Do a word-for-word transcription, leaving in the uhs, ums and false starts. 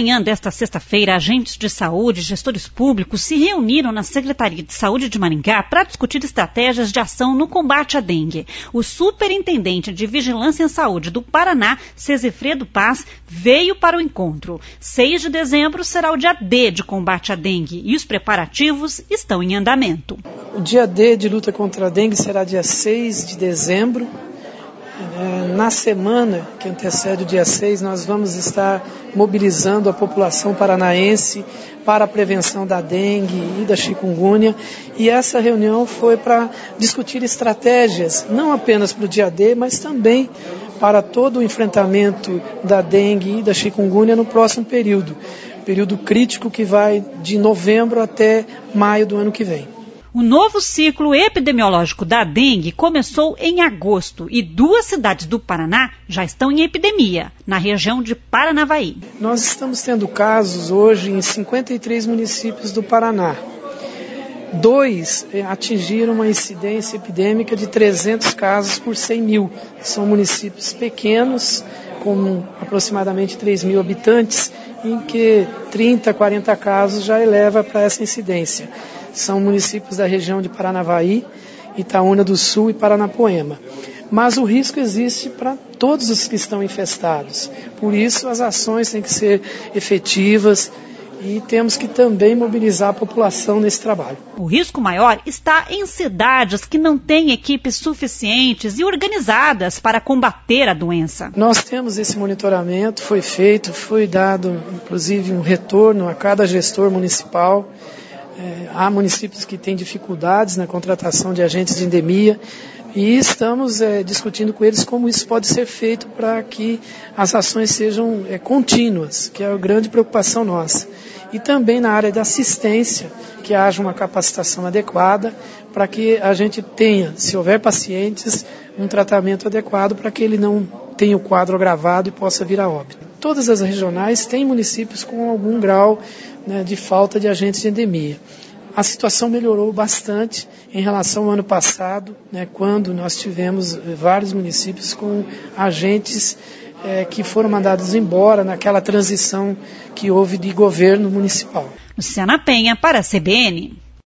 manhã desta sexta-feira, agentes de saúde e gestores públicos se reuniram na Secretaria de Saúde de Maringá para discutir estratégias de ação no combate à dengue. O superintendente de Vigilância em Saúde do Paraná, Cesifredo Paz, veio para o encontro. seis de dezembro será o dia D de combate à dengue e os preparativos estão em andamento. O dia D de luta contra a dengue será dia seis de dezembro. Na semana que antecede o dia seis, nós vamos estar mobilizando a população paranaense para a prevenção da dengue e da chikungunya. E essa reunião foi para discutir estratégias, não apenas para o dia D, mas também para todo o enfrentamento da dengue e da chikungunya no próximo período. Período crítico que vai de novembro até maio do ano que vem. O novo ciclo epidemiológico da dengue começou em agosto e duas cidades do Paraná já estão em epidemia, na região de Paranavaí. Nós estamos tendo casos hoje em cinquenta e três municípios do Paraná. Dois atingiram uma incidência epidêmica de trezentos casos por cem mil. São municípios pequenos, com aproximadamente três mil habitantes, em que trinta, quarenta casos já eleva para essa incidência. São municípios da região de Paranavaí, Itaúna do Sul e Paranapoema. Mas o risco existe para todos os que estão infestados. Por isso, as ações têm que ser efetivas e temos que também mobilizar a população nesse trabalho. O risco maior está em cidades que não têm equipes suficientes e organizadas para combater a doença. Nós temos esse monitoramento, foi feito, foi dado inclusive um retorno a cada gestor municipal. É, há municípios que têm dificuldades na contratação de agentes de endemia e estamos é, discutindo com eles como isso pode ser feito para que as ações sejam é, contínuas, que é a grande preocupação nossa. E também na área da assistência, que haja uma capacitação adequada para que a gente tenha, se houver pacientes, um tratamento adequado para que ele não tenha o quadro agravado e possa vir a óbito. Todas as regionais têm municípios com algum grau, né, de falta de agentes de endemia. A situação melhorou bastante em relação ao ano passado, né, quando nós tivemos vários municípios com agentes é, que foram mandados embora naquela transição que houve de governo municipal. Luciana Penha para a C B N.